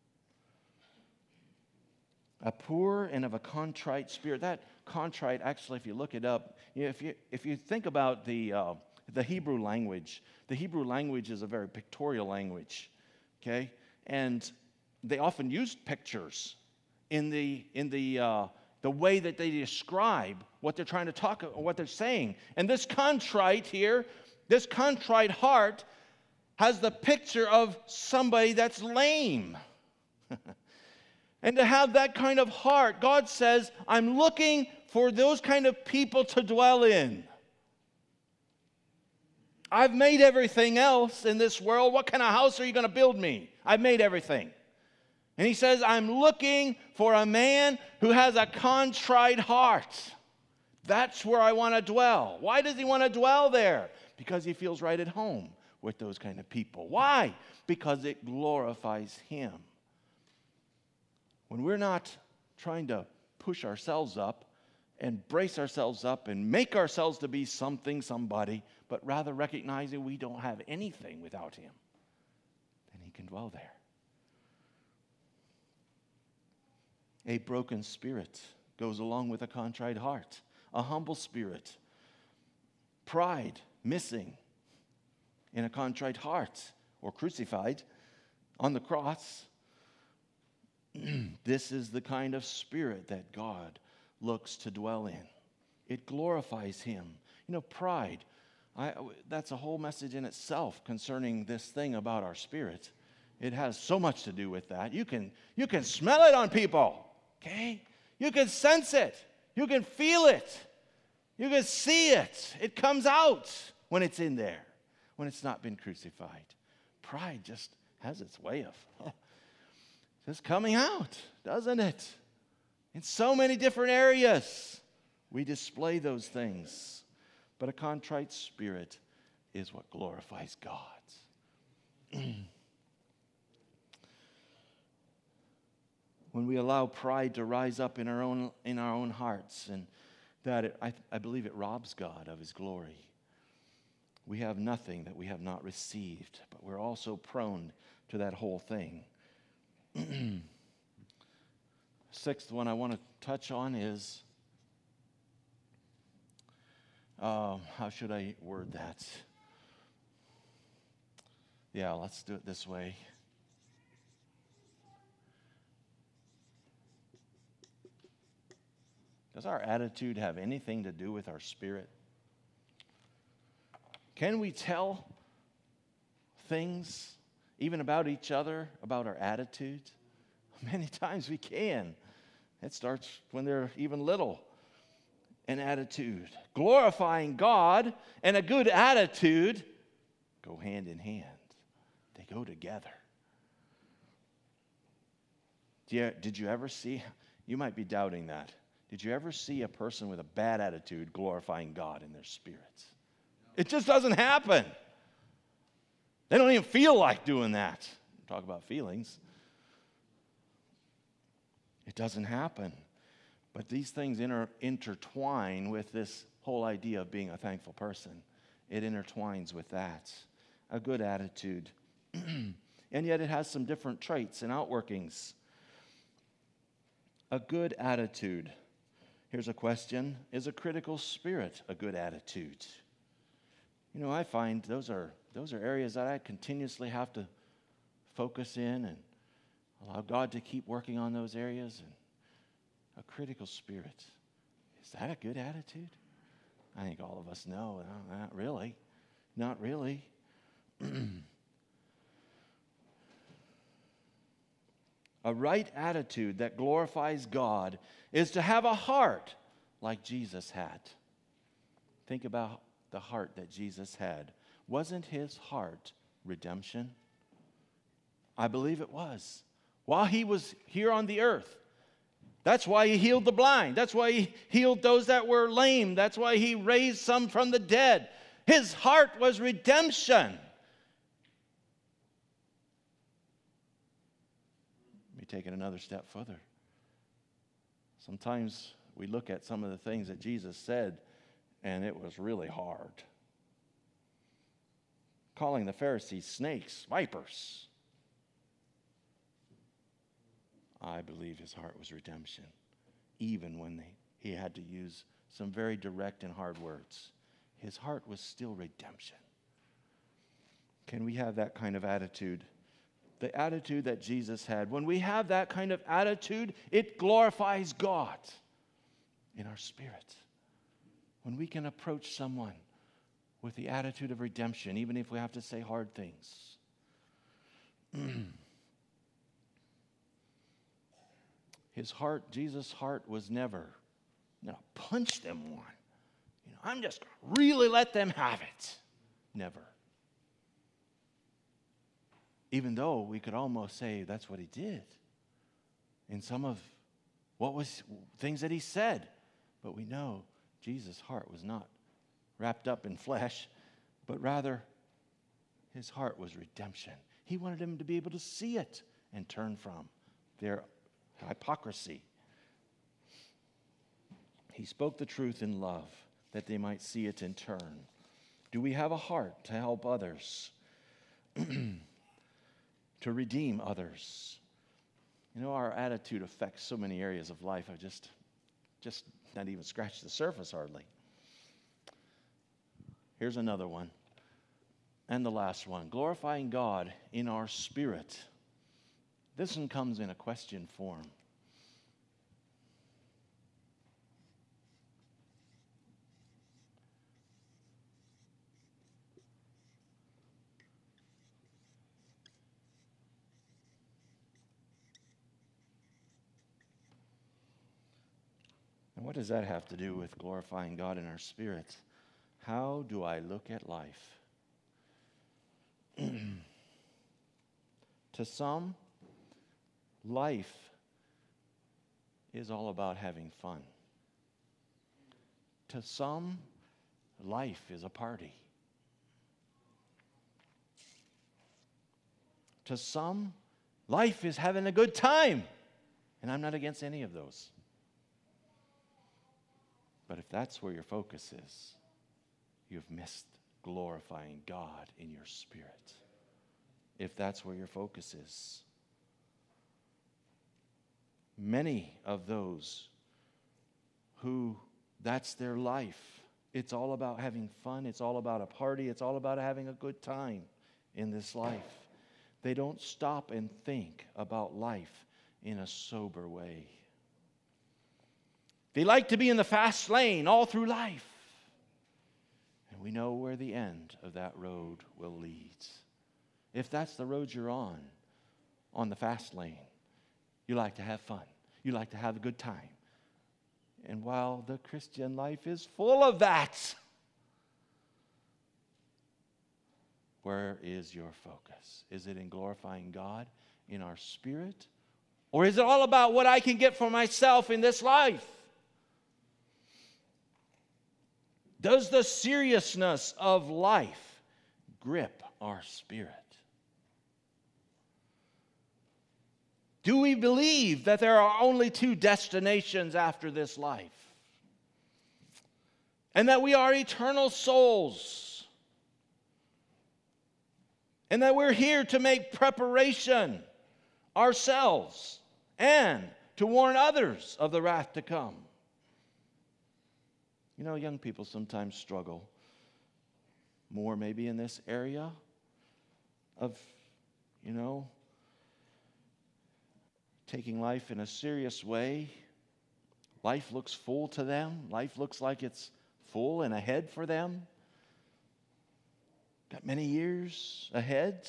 S1: A poor and of a contrite spirit. That contrite, actually, if you look it up, you know, if you if you think about the uh, the Hebrew language, the Hebrew language is a very pictorial language, okay, and they often used pictures in the in the uh, the way that they describe what they're trying to talk, what they're saying. And this contrite here, this contrite heart, has the picture of somebody that's lame. And to have that kind of heart, God says, I'm looking for those kind of people to dwell in. I've made everything else in this world. What kind of house are you going to build me? I've made everything. And he says, I'm looking for a man who has a contrite heart. That's where I want to dwell. Why does he want to dwell there? Because he feels right at home with those kind of people. Why? Because it glorifies him. When we're not trying to push ourselves up and brace ourselves up and make ourselves to be something, somebody, but rather recognizing we don't have anything without him, then he can dwell there. A broken spirit goes along with a contrite heart. A humble spirit. Pride missing in a contrite heart, or crucified on the cross. This is the kind of spirit that God looks to dwell in. It glorifies him. You know, pride, I, that's a whole message in itself concerning this thing about our spirit. It has so much to do with that. You can, you can smell it on people, okay? You can sense it. You can feel it. You can see it. It comes out when it's in there, when it's not been crucified. Pride just has its way of just coming out, doesn't it? In so many different areas, we display those things. But a contrite spirit is what glorifies God. When we allow pride to rise up in our own in our own hearts, and that it, I, I believe it robs God of his glory. We have nothing that we have not received, but we're also prone to that whole thing. Sixth one I want to touch on is, um, how should I word that? Yeah, let's do it this way. Does our attitude have anything to do with our spirit? Can we tell things, even about each other, about our attitude? Many times we can. It starts when they're even little. An attitude. Glorifying God and a good attitude go hand in hand. They go together. Did you, did you ever see, you might be doubting that. Did you ever see a person with a bad attitude glorifying God in their spirits? It just doesn't happen. They don't even feel like doing that. Talk about feelings. It doesn't happen. But these things inter- intertwine with this whole idea of being a thankful person. It intertwines with that. A good attitude. And yet it has some different traits and outworkings. A good attitude. Here's a question. Is a critical spirit a good attitude? You know, I find those are those are areas that I continuously have to focus in and allow God to keep working on those areas. And a critical spirit. Is that a good attitude? I think all of us know. No, not really. Not really. A right attitude that glorifies God is to have a heart like Jesus had. Think about the heart that Jesus had. Wasn't his heart redemption? I believe it was. While he was here on the earth. That's why he healed the blind. That's why he healed those that were lame. That's why he raised some from the dead. His heart was redemption. Let me take it another step further. Sometimes we look at some of the things that Jesus said, and it was really hard. Calling the Pharisees snakes, vipers. I believe his heart was redemption, even when they, he had to use some very direct and hard words. His heart was still redemption. Can we have that kind of attitude? The attitude that Jesus had. When we have that kind of attitude, it glorifies God in our spirit. When we can approach someone with the attitude of redemption, even if we have to say hard things. His heart, Jesus' heart was never, no, punch them one. You know, I'm just going to really let them have it. Never. Even though we could almost say that's what he did in some of what was things that he said. But we know Jesus' heart was not wrapped up in flesh, but rather his heart was redemption. He wanted them to be able to see it and turn from their hypocrisy. He spoke the truth in love that they might see it in turn. Do we have a heart to help others? To redeem others? You know, our attitude affects so many areas of life. I just, just not even scratched the surface hardly. Here's another one. And the last one. Glorifying God in our spirit. This one comes in a question form. And what does that have to do with glorifying God in our spirit? How do I look at life? To some, life is all about having fun. To some, life is a party. To some, life is having a good time. And I'm not against any of those. But if that's where your focus is, you've missed glorifying God in your spirit. If that's where your focus is. Many of those who that's their life. It's all about having fun. It's all about a party. It's all about having a good time in this life. They don't stop and think about life in a sober way. They like to be in the fast lane all through life. And we know where the end of that road will lead. If that's the road you're on, on the fast lane, you like to have fun. You like to have a good time. And while the Christian life is full of that, where is your focus? Is it in glorifying God in our spirit? Or is it all about what I can get for myself in this life? Does the seriousness of life grip our spirit? Do we believe that there are only two destinations after this life? And that we are eternal souls? And that we're here to make preparation ourselves and to warn others of the wrath to come? You know, young people sometimes struggle more maybe in this area of, you know, taking life in a serious way. Life looks full to them. Life looks like it's full and ahead for them. Got many years ahead.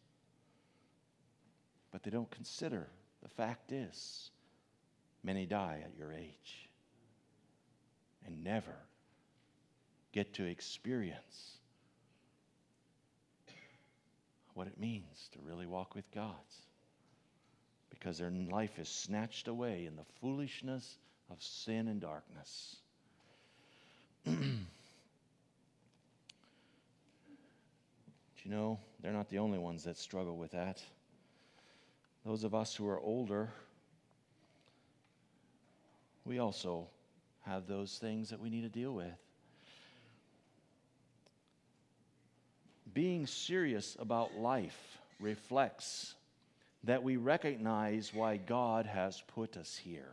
S1: But they don't consider the fact is, many die at your age and never get to experience what it means to really walk with God, because their life is snatched away in the foolishness of sin and darkness. But you know, they're not the only ones that struggle with that. Those of us who are older, we also have those things that we need to deal with. Being serious about life reflects that we recognize why God has put us here.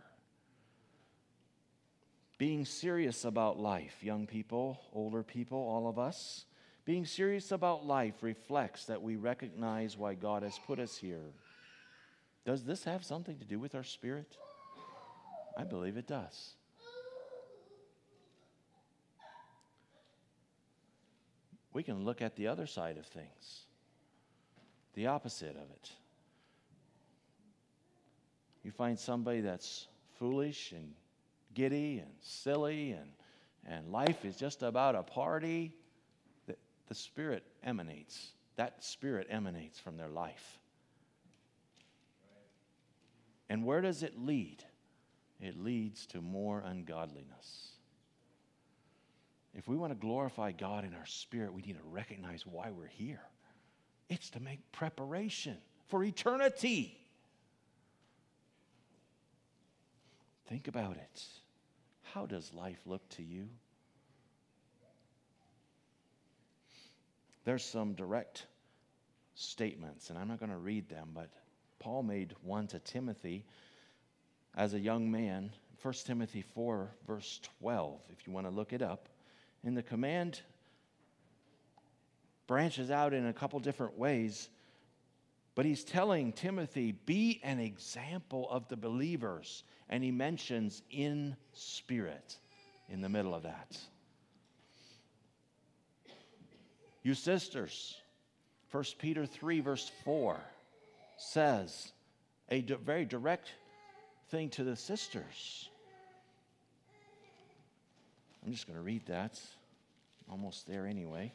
S1: Being serious about life, young people, older people, all of us, being serious about life reflects that we recognize why God has put us here. Does this have something to do with our spirit? I believe it does. We can look at the other side of things, the opposite of it. You find somebody that's foolish and giddy and silly and, and life is just about a party. The, the spirit emanates. That spirit emanates from their life. And where does it lead? It leads to more ungodliness. If we want to glorify God in our spirit, we need to recognize why we're here. It's to make preparation for eternity. Think about it. How does life look to you? There's some direct statements, and I'm not going to read them, but Paul made one to Timothy as a young man. First Timothy four, verse twelve, if you want to look it up. And the command branches out in a couple different ways, but he's telling Timothy, be an example of the believers. And he mentions in spirit in the middle of that. You sisters, First Peter three, verse four, says a di- very direct thing to the sisters. I'm just going to read that. Almost there anyway.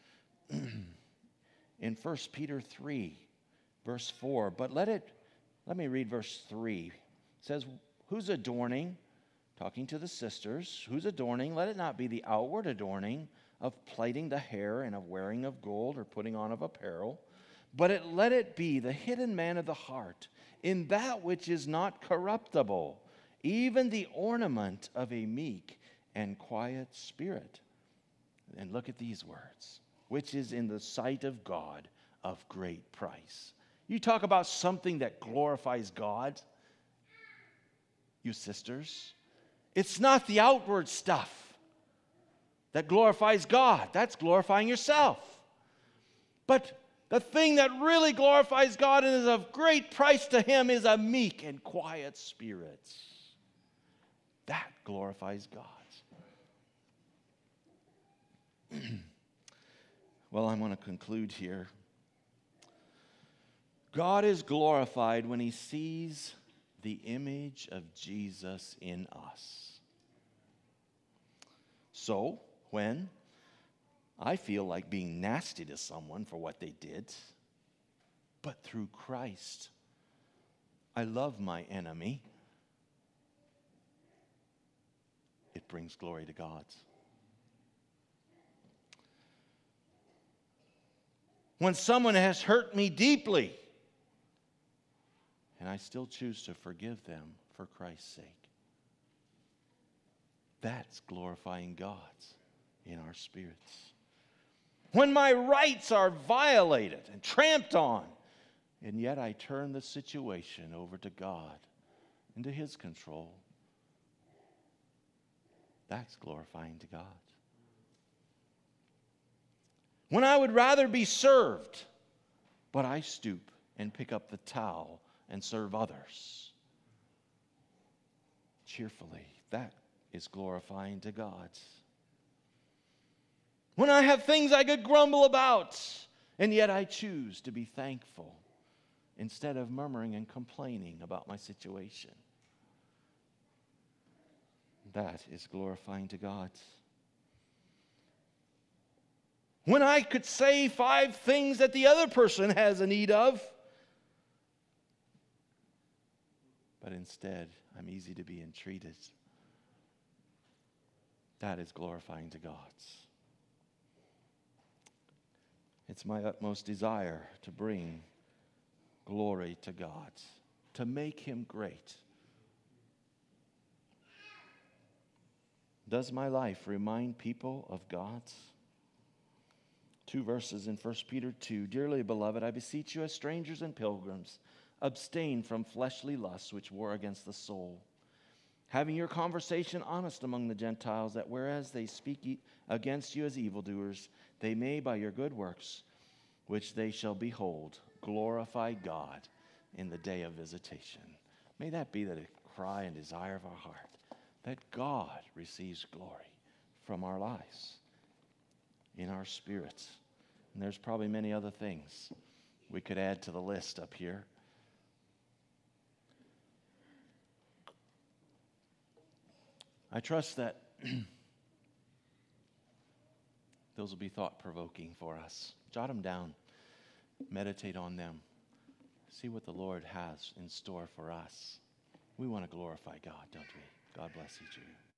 S1: In First Peter three, verse four, but let it, let me read verse three. It says, who's adorning, talking to the sisters, who's adorning, let it not be the outward adorning of plaiting the hair and of wearing of gold or putting on of apparel, but it, let it be the hidden man of the heart, in that which is not corruptible, even the ornament of a meek and quiet spirit. And look at these words, which is in the sight of God of great price. You talk about something that glorifies God, you sisters. It's not the outward stuff that glorifies God. That's glorifying yourself. But the thing that really glorifies God and is of great price to Him is a meek and quiet spirit. That glorifies God. Well, I want to conclude here. God is glorified when He sees the image of Jesus in us. So, when I feel like being nasty to someone for what they did, but through Christ, I love my enemy, it brings glory to God. when someone has hurt me deeply, and I still choose to forgive them for Christ's sake. That's glorifying God in our spirits. When my rights are violated and tramped on, and yet I turn the situation over to God and to His control, that's glorifying to God. When I would rather be served, but I stoop and pick up the towel and serve others cheerfully, that is glorifying to God. When I have things I could grumble about, and yet I choose to be thankful instead of murmuring and complaining about my situation, that is glorifying to God. When I could say five things that the other person has a need of, but instead I'm easy to be entreated, that is glorifying to God. It's my utmost desire to bring glory to God, to make Him great. Does my life remind people of God? Two verses in First Peter two. Dearly beloved, I beseech you as strangers and pilgrims, abstain from fleshly lusts which war against the soul, having your conversation honest among the Gentiles, that whereas they speak against you as evildoers, they may by your good works, which they shall behold, glorify God in the day of visitation. May that be the cry and desire of our heart, that God receives glory from our lives, in our spirits. And there's probably many other things we could add to the list up here. I trust that those will be thought-provoking for us. Jot them down. Meditate on them. See what the Lord has in store for us. We want to glorify God, don't we? God bless each of you.